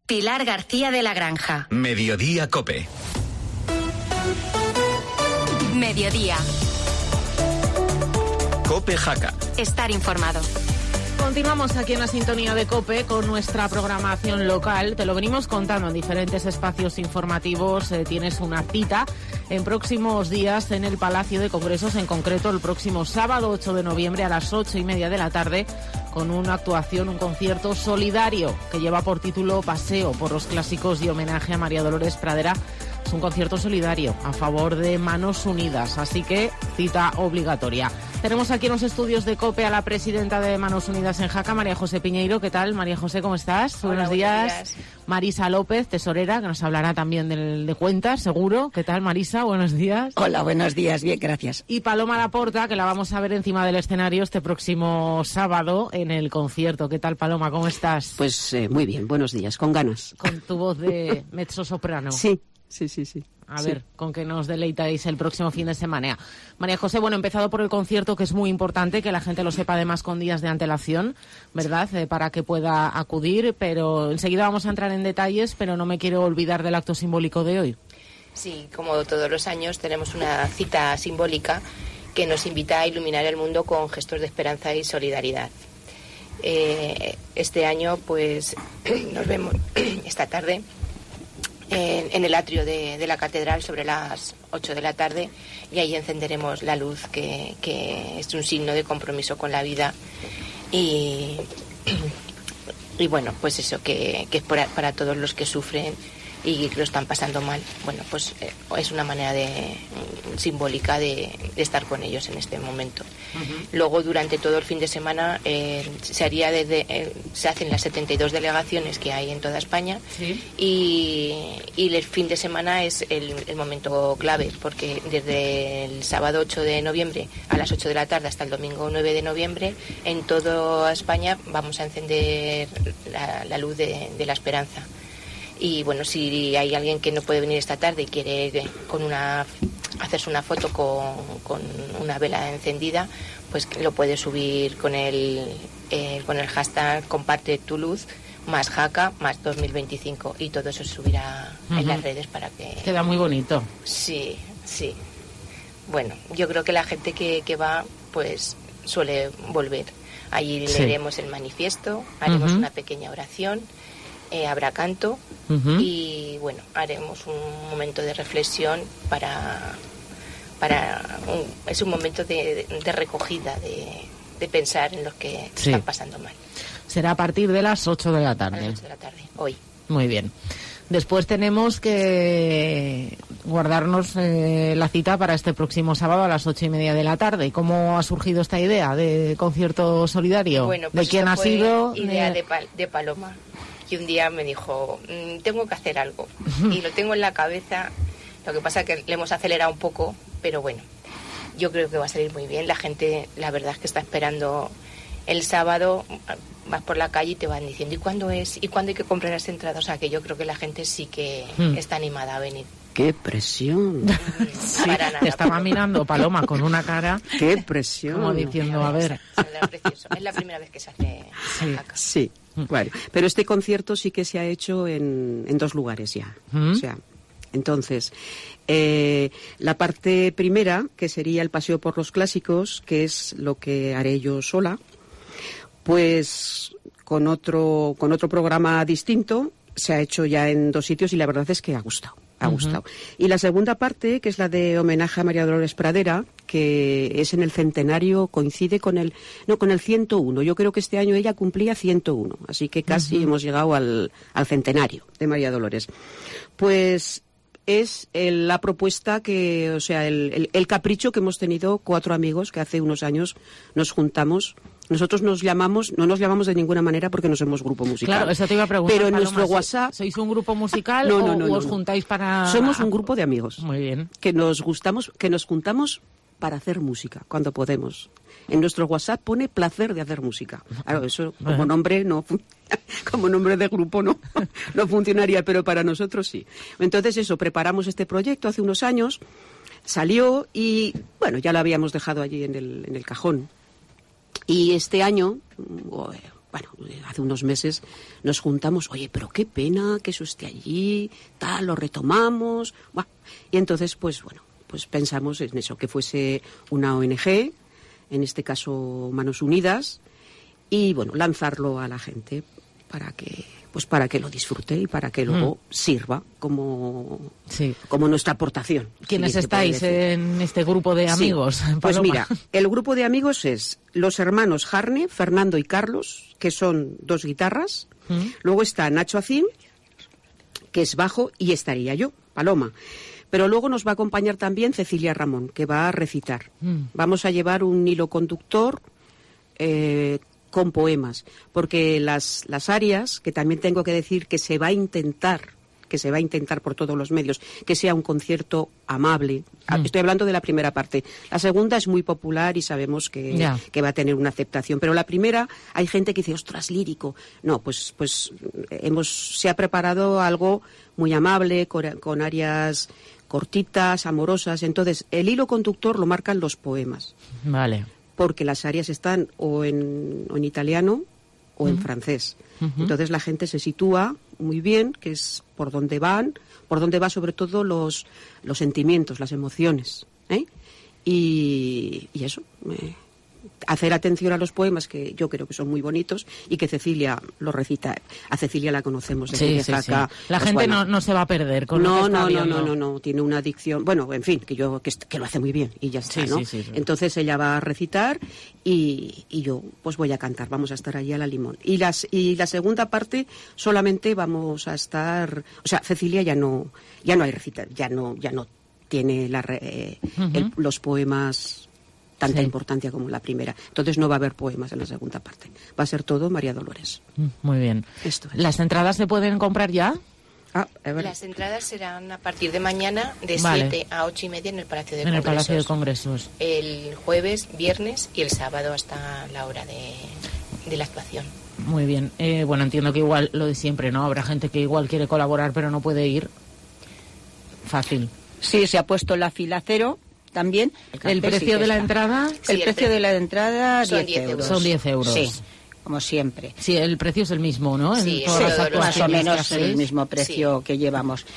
Pilar García de la Granja. Mediodía COPE. Mediodía. COPE Jaca. Estar informado. Continuamos aquí en la sintonía de COPE con nuestra programación local. Te lo venimos contando en diferentes espacios informativos. Tienes una cita en próximos días en el Palacio de Congresos, en concreto el próximo sábado 8 de noviembre a las 8:30 de la tarde, con una actuación, un concierto solidario que lleva por título Paseo por los Clásicos y homenaje a María Dolores Pradera. Es un concierto solidario a favor de Manos Unidas, así que cita obligatoria. Tenemos aquí en los estudios de COPE a la presidenta de Manos Unidas en Jaca, María José Piñeiro. ¿Qué tal, María José? ¿Cómo estás? Hola, buenos días. Marisa López, tesorera, que nos hablará también de cuentas, seguro. ¿Qué tal, Marisa? Buenos días. Hola, buenos días. Bien, gracias. Y Paloma Laporta, que la vamos a ver encima del escenario este próximo sábado en el concierto. ¿Qué tal, Paloma? ¿Cómo estás? Pues muy bien, buenos días, con ganas. Con tu voz de mezzosoprano. Sí. A ver, con qué nos deleitáis el próximo fin de semana. María José, bueno, empezado por el concierto, que es muy importante que la gente lo sepa además con días de antelación, ¿verdad? Para que pueda acudir, pero enseguida vamos a entrar en detalles, pero no me quiero olvidar del acto simbólico de hoy. Sí, como todos los años tenemos una cita simbólica que nos invita a iluminar el mundo con gestos de esperanza y solidaridad. Este año, pues, nos vemos esta tarde en el atrio de la catedral sobre las 8 de la tarde, y ahí encenderemos la luz que es un signo de compromiso con la vida y bueno, pues eso, que es para todos los que sufren y que lo están pasando mal. Bueno, pues es una manera simbólica de estar con ellos en este momento. Uh-huh. Luego, durante todo el fin de semana se hacen las 72 delegaciones que hay en toda España. ¿Sí? y el fin de semana es el momento clave, porque desde el sábado 8 de noviembre a las 8 de la tarde hasta el domingo 9 de noviembre en toda España vamos a encender la luz de la esperanza. Y bueno, si hay alguien que no puede venir esta tarde y quiere hacerse una foto con una vela encendida, pues lo puede subir con el hashtag comparte tu luz más Jaca más 2025, y todo eso se subirá en las redes para que... Queda muy bonito. Sí. Bueno, yo creo que la gente que va pues suele volver. Allí leeremos el manifiesto, haremos una pequeña oración. Habrá canto y bueno, haremos un momento de reflexión es un momento de recogida, de pensar en los que están pasando mal. Será a partir de las 8 de la tarde. A las 8 de la tarde, hoy. Muy bien. Después tenemos que guardarnos la cita para este próximo sábado a las 8:30 de la tarde. ¿Cómo ha surgido esta idea de concierto solidario? Bueno, pues ¿de quién ha sido? Idea de Paloma. Y un día me dijo, tengo que hacer algo. Y lo tengo en la cabeza. Lo que pasa es que le hemos acelerado un poco, pero bueno, yo creo que va a salir muy bien. La gente, la verdad es que está esperando el sábado. Vas por la calle y te van diciendo, ¿y cuándo es? ¿Y cuándo hay que comprar las entradas? O sea, que yo creo que la gente sí que está animada a venir. ¡Qué presión! Sí, te estaba mirando Paloma con una cara... ¡Qué presión! Como diciendo, a ver... Es la primera vez que se hace Jaca. Sí, bueno. Pero este concierto sí que se ha hecho en 2 lugares ya. O sea, entonces, la parte primera, que sería el paseo por los clásicos, que es lo que haré yo sola, pues con otro programa distinto, se ha hecho ya en 2 sitios y la verdad es que ha gustado. Y la segunda parte, que es la de homenaje a María Dolores Pradera, que es en el centenario, coincide con el 101. Yo creo que este año ella cumplía 101, así que casi hemos llegado al centenario de María Dolores. Pues es la propuesta que, o sea, el capricho que hemos tenido 4 amigos que hace unos años nos juntamos. Nosotros no nos llamamos de ninguna manera porque no somos grupo musical. Claro, eso te iba a preguntar. Pero en Paloma, nuestro WhatsApp... ¿Sois un grupo musical no, o os juntáis para...? Somos un grupo de amigos. Muy bien. Que nos juntamos para hacer música, cuando podemos. En nuestro WhatsApp pone placer de hacer música. Claro, eso como nombre como nombre de grupo no funcionaría, pero para nosotros sí. Entonces eso, preparamos este proyecto hace unos años, salió y bueno, ya lo habíamos dejado allí en el cajón. Y este año, bueno, hace unos meses nos juntamos, oye, pero qué pena que eso esté allí, tal, lo retomamos. Buah. Y entonces, pues bueno, pues pensamos en eso, que fuese una ONG, en este caso Manos Unidas, y bueno, lanzarlo a la gente para que lo disfrute y para que luego sirva como nuestra aportación. ¿Quiénes estáis en este grupo de amigos? Sí. Pues mira, el grupo de amigos es los hermanos Jarne, Fernando y Carlos, que son 2 guitarras. Luego está Nacho Acín, que es bajo, y estaría yo, Paloma. Pero luego nos va a acompañar también Cecilia Ramón, que va a recitar. Vamos a llevar un hilo conductor con poemas, porque las arias, que también tengo que decir que se va a intentar por todos los medios, que sea un concierto amable. Estoy hablando de la primera parte. La segunda es muy popular y sabemos que va a tener una aceptación. Pero la primera, hay gente que dice, ostras, lírico. No, pues se ha preparado algo muy amable, con arias cortitas, amorosas. Entonces, el hilo conductor lo marcan los poemas. Vale. Porque las arias están o en italiano o en francés. Entonces la gente se sitúa muy bien, que es por dónde va sobre todo los sentimientos, las emociones, ¿eh? Y eso, hacer atención a los poemas, que yo creo que son muy bonitos, y que Cecilia lo recita. A Cecilia la conocemos desde Jaca. Sí. La gente no se va a perder con lo que está viendo. No, tiene una adicción, bueno, en fin, que lo hace muy bien y ya está, ¿no? Sí. Entonces ella va a recitar y yo pues voy a cantar, vamos a estar allí a la limón. Y la segunda parte solamente vamos a estar, o sea, Cecilia ya no hay recitar, ya no tiene los poemas tanta importancia como la primera. Entonces no va a haber poemas en la segunda parte. Va a ser todo María Dolores. Muy bien. Esto es. ¿Las entradas se pueden comprar ya? Las entradas serán a partir de mañana de 7 a 8 y media en el Palacio de Congresos. En el Palacio de Congresos. El jueves, viernes y el sábado hasta la hora de la actuación. Muy bien. Bueno, entiendo que igual lo de siempre, ¿no? Habrá gente que igual quiere colaborar pero no puede ir. Fácil. Sí, se ha puesto la fila cero. También. ¿El precio de la entrada? El precio de la entrada, 10 euros. Son 10 euros. Sí, como siempre. Sí, el precio es el mismo, ¿no? Sí, más o menos el mismo precio que llevamos.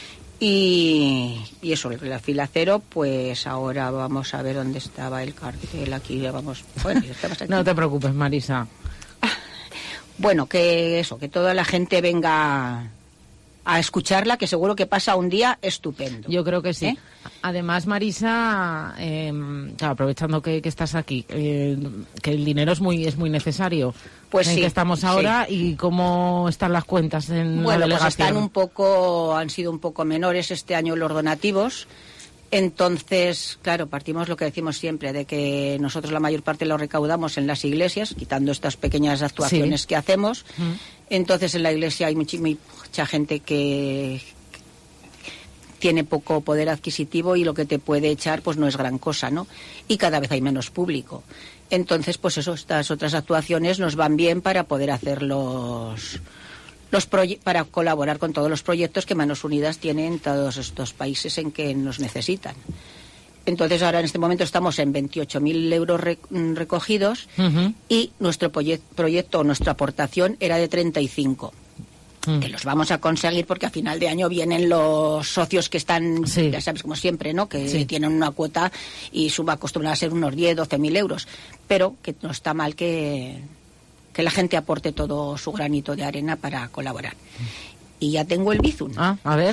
Y eso, la fila cero, pues ahora vamos a ver dónde estaba el cartel. Aquí vamos. Bueno, estamos aquí. No te preocupes, Marisa. Bueno, que toda la gente venga a escucharla, que seguro que pasa un día estupendo. Yo creo que sí. Además, Marisa, aprovechando que estás aquí, que el dinero es muy necesario. Pues en sí. que estamos ahora, y cómo están las cuentas en la delegación. Pues han sido un poco menores este año los donativos. Entonces, claro, partimos lo que decimos siempre, de que nosotros la mayor parte lo recaudamos en las iglesias, quitando estas pequeñas actuaciones que hacemos. Entonces, en la iglesia hay mucha gente que tiene poco poder adquisitivo y lo que te puede echar pues no es gran cosa, ¿no? Y cada vez hay menos público. Entonces, pues eso, estas otras actuaciones nos van bien para poder hacer para colaborar con todos los proyectos que Manos Unidas tiene en todos estos países en que nos necesitan. Entonces, ahora en este momento estamos en 28.000 euros recogidos y nuestro proyecto, nuestra aportación era de 35. Que los vamos a conseguir porque a final de año vienen los socios que están, ya sabes, como siempre, ¿no? Que tienen una cuota y va a acostumbrar a ser unos 12.000 euros. Pero que no está mal que la gente aporte todo su granito de arena para colaborar. Y ya tengo el Bizum. A ver.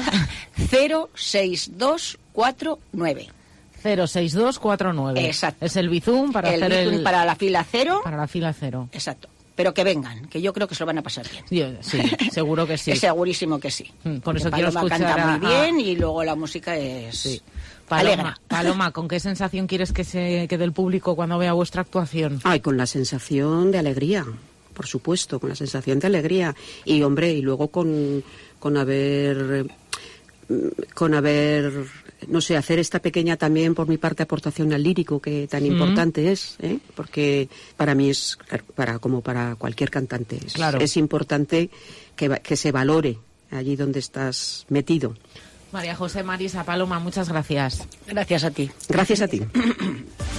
06249. 06249. Exacto. Es el Bizum para para la fila cero. Para la fila cero. Exacto. Pero que vengan, que yo creo que se lo van a pasar bien. Sí, seguro que sí. Es segurísimo que sí. Por eso quiero escuchar. Canta muy bien y luego la música es... Sí. Paloma, ¿con qué sensación quieres que se quede el público cuando vea vuestra actuación? Con la sensación de alegría, por supuesto, con la sensación de alegría. Y, hombre, y luego con haber, no sé, hacer esta pequeña también, por mi parte, aportación al lírico, que tan importante es, porque para mí es, como para cualquier cantante, es importante que se valore allí donde estás metido. María José, Marisa, Paloma, muchas gracias. Gracias a ti. Gracias a ti.